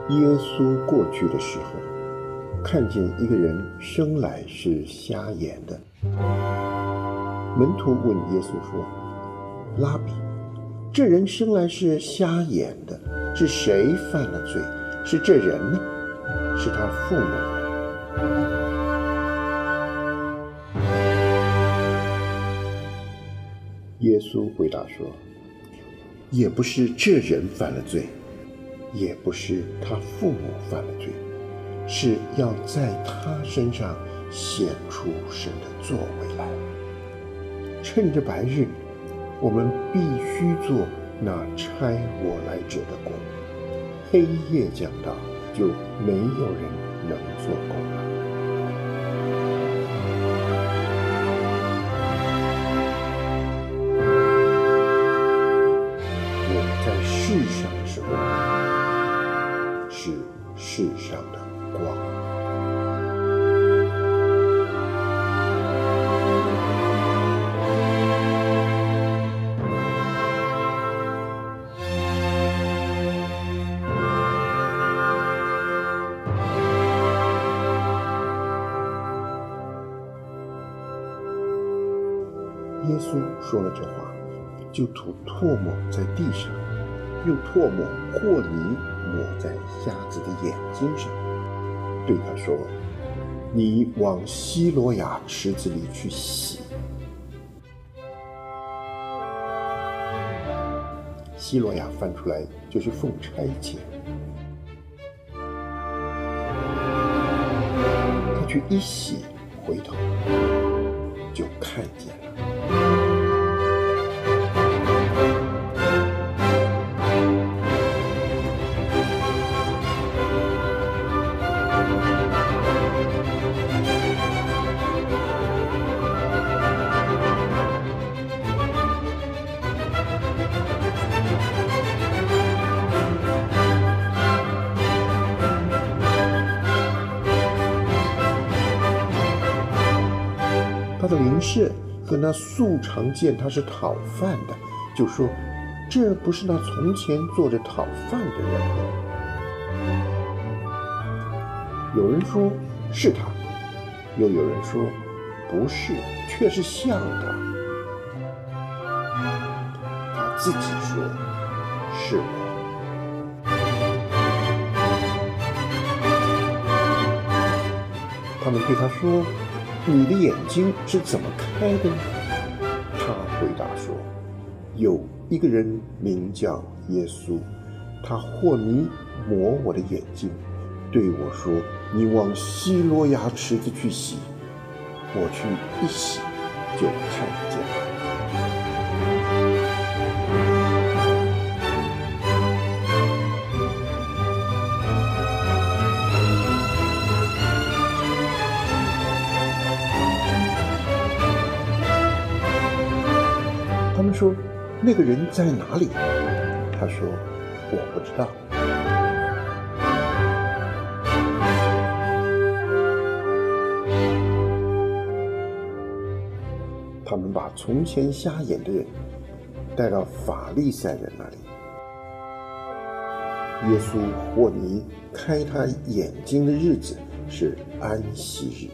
耶稣过去的时候，看见一个人生来是瞎眼的。门徒问耶稣说：“拉比，这人生来是瞎眼的，是谁犯了罪？是这人呢？是他父母呢？”耶稣回答说：“也不是这人犯了罪，也不是他父母犯了罪，是要在他身上显出神的作为来。趁着白日，我们必须做那差我来者的工；黑夜将到，就没有人能做工了。”世上的时候，是世上的光。耶稣说了这话，就吐唾沫在地上，用唾沫和泥抹在瞎子的眼睛上，对他说：“你往西罗亚池子里去洗。”西罗亚翻出来就是奉差遣。他去一洗，回头就看见了。他的邻舍和那素常见他是讨饭的，就说：“这不是那从前坐着讨饭的人吗？”有人说是他，又有人说不是，却是像他。他自己说：“是我。”他们对他说：“你的眼睛是怎么开的呢？”他回答说：“有一个人名叫耶稣，他和泥抹我的眼睛，对我说：你往西罗亚池子去洗。我去一洗，就看见了。”他们说：“那个人在哪里？”他说：“我不知道。”他们把从前瞎眼的人带到法利赛人那里。耶稣和泥开他眼睛的日子是安息日。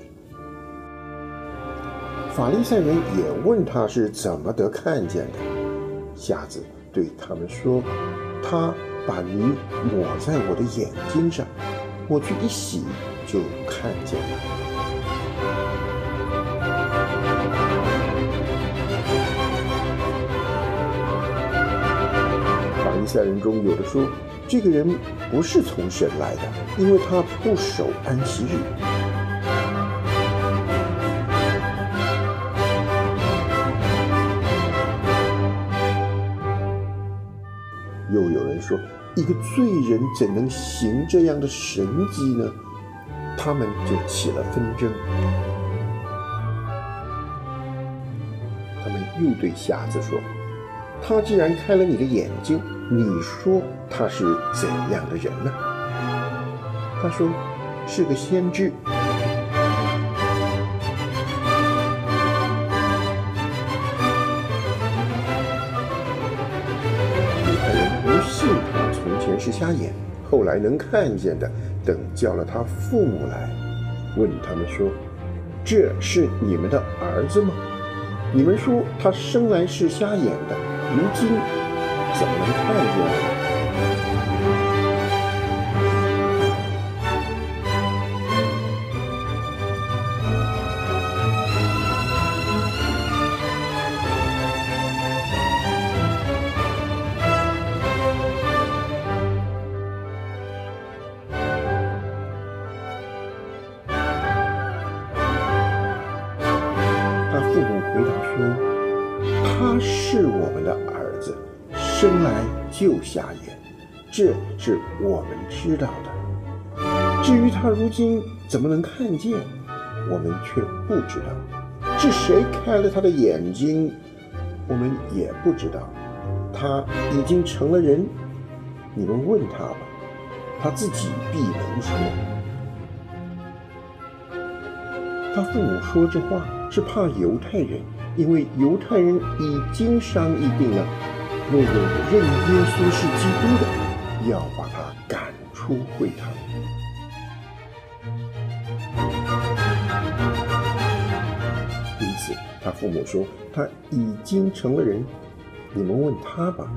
法利赛人也问他是怎么得看见的。瞎子对他们说：“他把泥抹在我的眼睛上，我去一洗，就看见了。”法利赛人中有的说：“这个人不是从神来的，因为他不守安息日。”又有人说：“一个罪人怎能行这样的神迹呢？”他们就起了纷争。他们又对瞎子说：“他既然开了你的眼睛，你说他是怎样的人呢？”他说：“是个先知。”犹太人不信他从前是瞎眼， 后来能看见的，等叫了他父母来，问他们说：这是你们的儿子吗？你们说他生来是瞎眼的，如今怎么能看见呢？他父母回答说：他是我们的儿子，生来就瞎眼，这是我们知道的。至于他如今怎么能看见，我们却不知道。是谁开了他的眼睛，我们也不知道。他已经成了人，你们问他吧，他自己必能说。他父母说这话是怕犹太人，因为犹太人已经商议定了，若有认耶稣是基督的，要把他赶出会堂。因此他父母说他已经成了人，你们问他吧。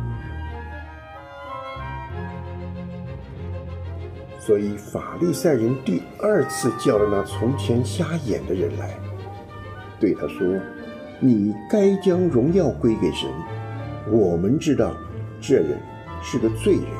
所以法利赛人第二次叫了那从前瞎眼的人来，对他说：你该将荣耀归给神，我们知道这人是个罪人。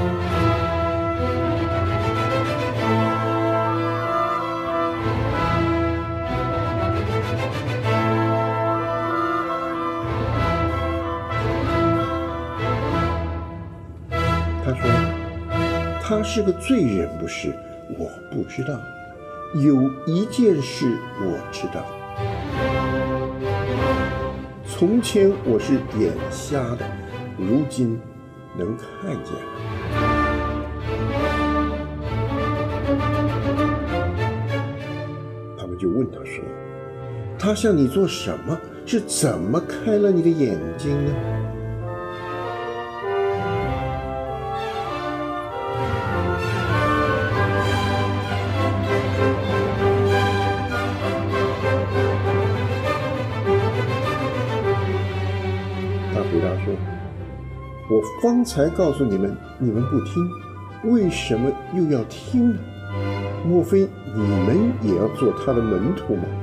他说：他是个罪人不是？我不知道。有一件事我知道，从前我是眼瞎的，如今能看见了。他们就问他说：他向你做什么？是怎么开了你的眼睛呢？回答说：我方才告诉你们，你们不听，为什么又要听呢？莫非你们也要做他的门徒吗？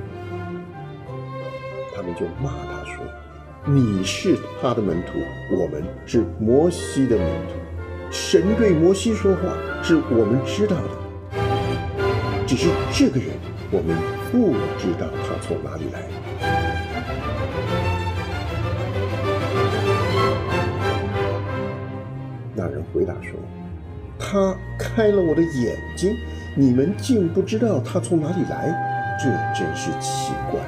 他们就骂他说：你是他的门徒，我们是摩西的门徒。神对摩西说话，是我们知道的，只是这个人我们不知道他从哪里来。那人回答说：他开了我的眼睛，你们竟不知道他从哪里来，这真是奇怪。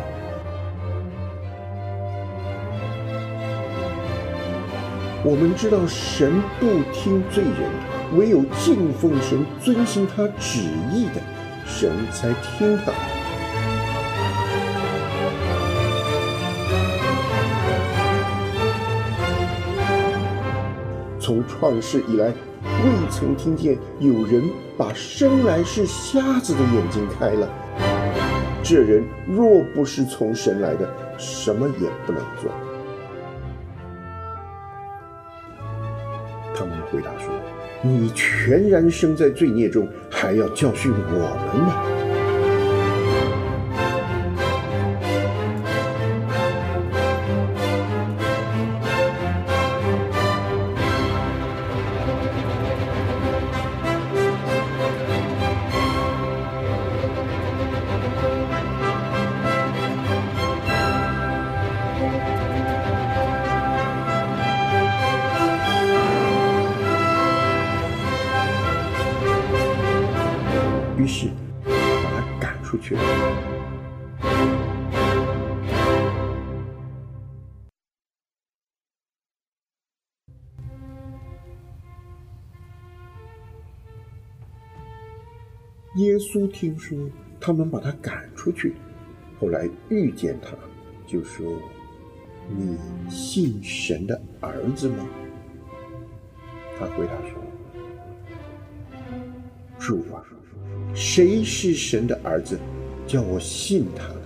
我们知道神不听罪人，唯有敬奉神、遵行他旨意的，神才听他。从创世以来，未曾听见有人把生来是瞎子的眼睛开了。这人若不是从神来的，什么也不能做。他们回答说：你全然生在罪孽中，还要教训我们吗？于是把他赶出去了。耶稣听说他们把他赶出去，后来遇见他，就说：你信神的儿子吗？他回答说： 主啊，谁是神的儿子，叫我信他呢？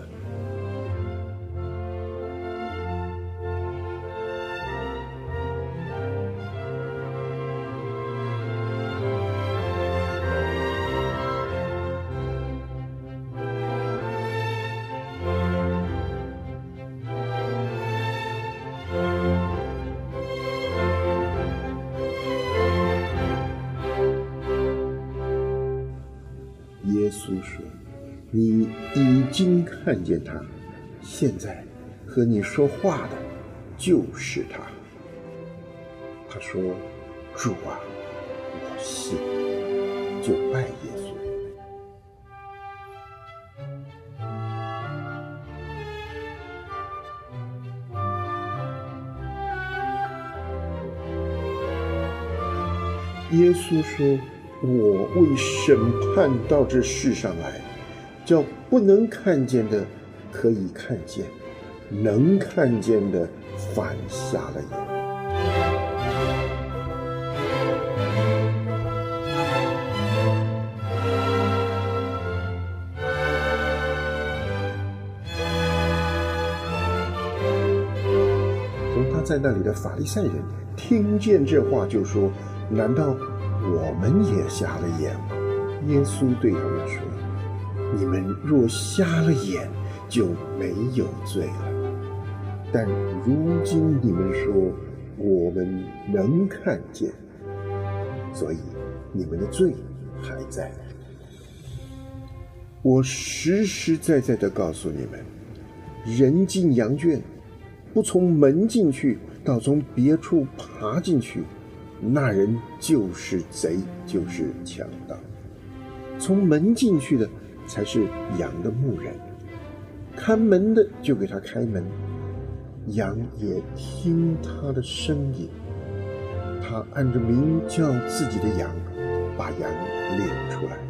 耶稣说：“你已经看见他，现在和你说话的就是他。”他说：“主啊，我信。”就拜耶稣。耶稣说：“我为审判到这世上来，叫不能看见的可以看见，能看见的反瞎了眼。”从他在那里的法利赛人听见这话，就说：“难道我们也瞎了眼吗？”耶稣对他们说：“你们若瞎了眼，就没有罪了。但如今你们说我们能看见，所以你们的罪还在。我实实在在地告诉你们，人进羊圈，不从门进去，倒从别处爬进去，那人就是贼，就是强盗。从门进去的才是羊的牧人，看门的就给他开门，羊也听他的声音。他按着名叫自己的羊，把羊领出来。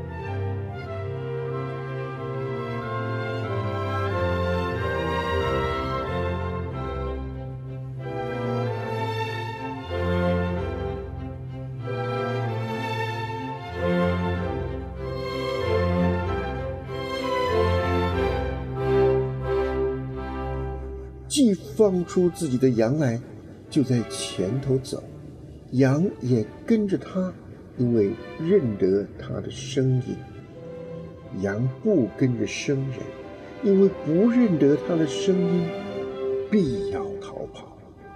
既放出自己的羊来，就在前头走，羊也跟着他，因为认得他的声音。羊不跟着生人，因为不认得他的声音，必要逃跑。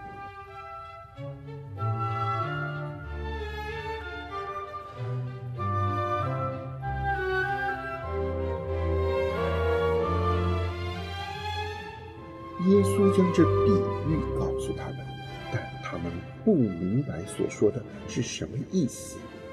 耶稣将这比喻告诉他们，但他们不明白所说的是什么意思。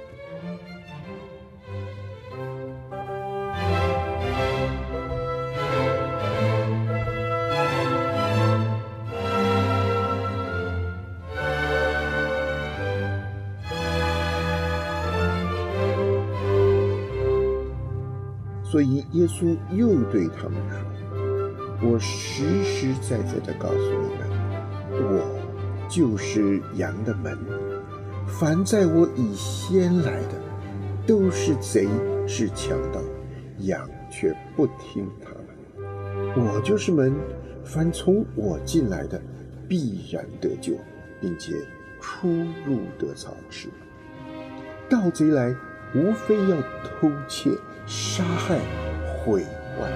所以耶稣又对他们说：“我实实在在地告诉你们，我就是羊的门。凡在我以先来的，都是贼，是强盗，羊却不听他们。我就是门，凡从我进来的，必然得救，并且出入得草吃。盗贼来，无非要偷窃、杀害、毁坏。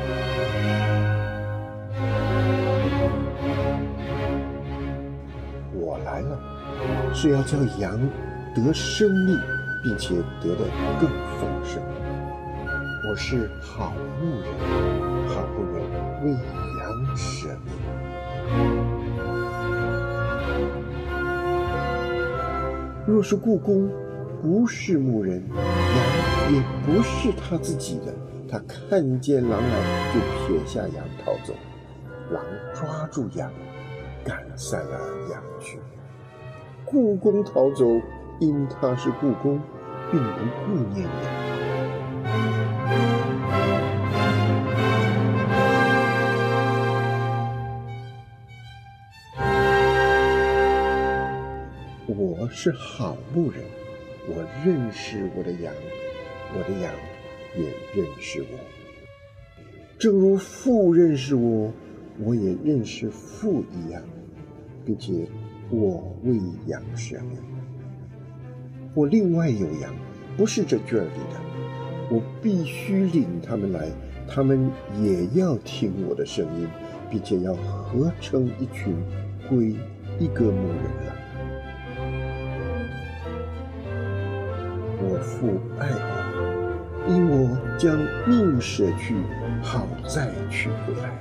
我来了，是要叫羊得生命，并且得的更丰盛。我是好牧人，好牧人为羊舍命。若是雇工不是牧人，羊也不是他自己的，他看见狼来，就撇下羊逃走。狼抓住羊，赶散了羊群。雇工逃走，因他是雇工，并不顾念羊。我是好牧人，我认识我的羊， 我的羊也认识我。正如父认识我，我也认识父一样，并且我为羊舍命。我另外有羊，不是这圈里的，我必须领他们来，他们也要听我的声音，并且要合成一群，归一个牧人了。我父爱我，因我将命舍去，好再取回来。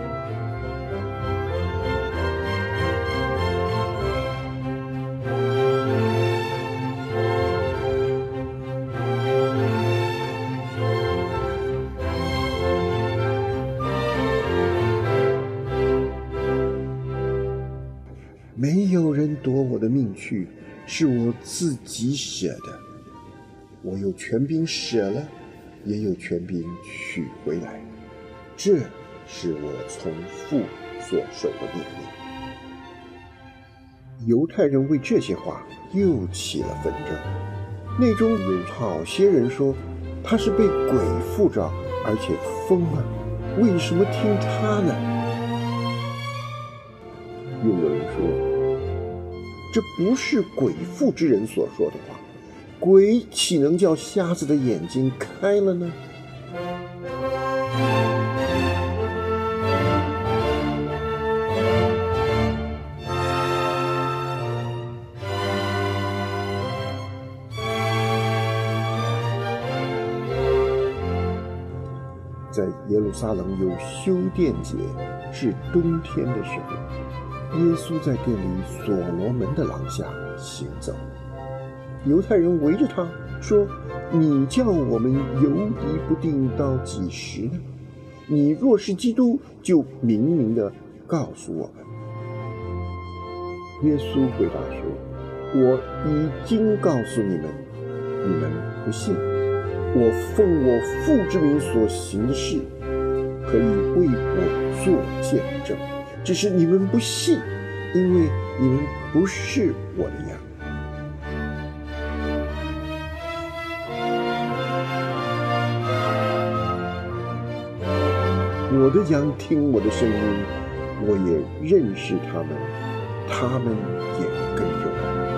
没有人夺我的命去，是我自己舍的。我有权柄舍了，也有权柄取回来。这是我从父所受的命令。犹太人为这些话又起了纷争，内中有好些人说他是被鬼附着，而且疯了，为什么听他呢？又有人说，这不是鬼附之人所说的话，鬼岂能叫瞎子的眼睛开了呢？在耶路撒冷有修殿节，是冬天的时候，耶稣在殿里所罗门的廊下行走。犹太人围着他说：“你叫我们游离不定到几时呢？你若是基督，就明明地告诉我们。”耶稣回答说：“我已经告诉你们，你们不信。我奉我父之名所行的事，可以为我做见证，只是你们不信，因为你们不是我的羊。”我的羊听我的声音，我也认识他们，他们也跟着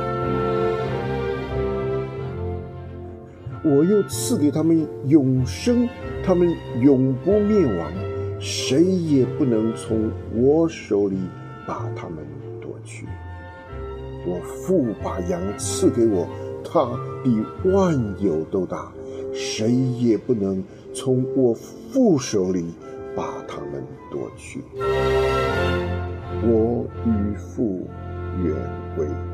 我。我又赐给他们永生，他们永不灭亡，谁也不能从我手里把他们夺去。我父把羊赐给我，他比万有都大，谁也不能从我父手里把他们夺去。我与父原为